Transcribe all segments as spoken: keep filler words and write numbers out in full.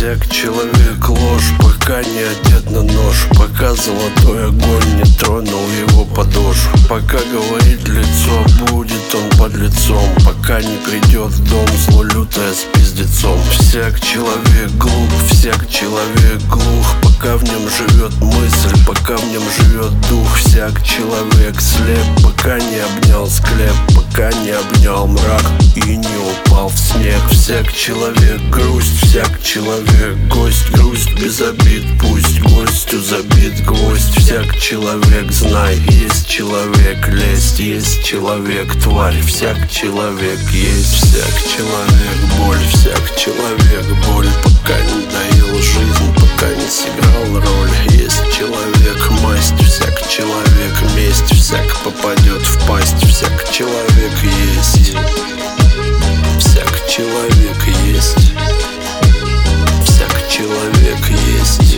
Всяк человек ложь, пока не одет на нож, пока золотой огонь не тронул его подошву, пока говорит лицо, будет он под лицом, пока не придет в дом зло лютое с пиздецом. Всяк человек глуп, всяк человек глух, пока в нем живет мысль, пока в нем живет дух. Всяк человек слеп, пока не обнял склеп, пока не обнял мрак и не упал в снег. Всяк человек грусть, всяк человек гость, грусть без обид, пусть гостю забит гвоздь. Всяк человек знай, есть человек лесть, есть человек тварь, всяк человек есть. Всяк человек боль, всяк человек боль, пока не доел жизнь, пока не сыграл роль. Есть человек масть, всяк человек месть, всяк попадет в пасть, всяк человек есть. Всяк человек есть. Всяк человек есть.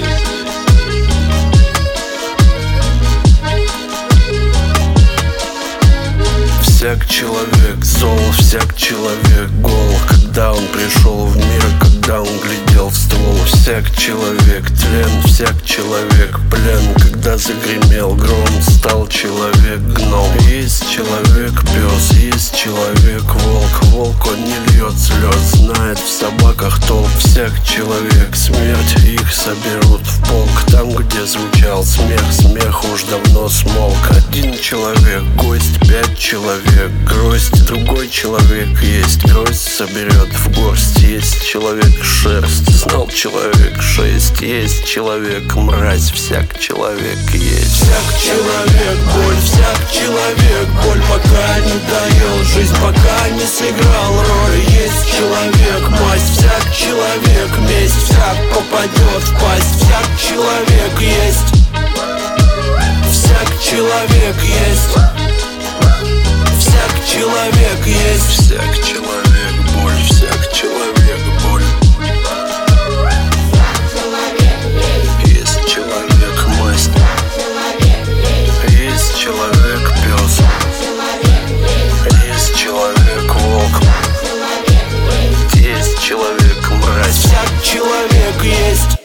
Всяк человек зол, всяк человек гол, когда он пришел в мир, когда он глядел в ствол. Всяк человек тлен, всяк человек плен, когда загремел гром, стал человек гном. Есть человек пес, есть человек волк, волк он не льет слез, знает в собаках толк. Всяк человек смерть, их соберут в полк, там где звучал смех, смех уж давно смолк. Один человек гость, пять человек гроздь, другой человек есть, гроздь соберет в горсть. Есть человек шерсть, знал человек шесть, есть человек мразь, всяк человек есть. Всяк человек боль, всяк человек боль, пока не доел жизнь, пока не сыграл роль. Есть человек масть, всяк человек месть, всяк попадет в пасть, всяк человек есть. Всяк человек есть. Всяк человек есть. Всяк человек боль, всяк человек боль. Есть человек масть, есть человек пес, есть человек волк, есть человек мразь, всяк человек есть.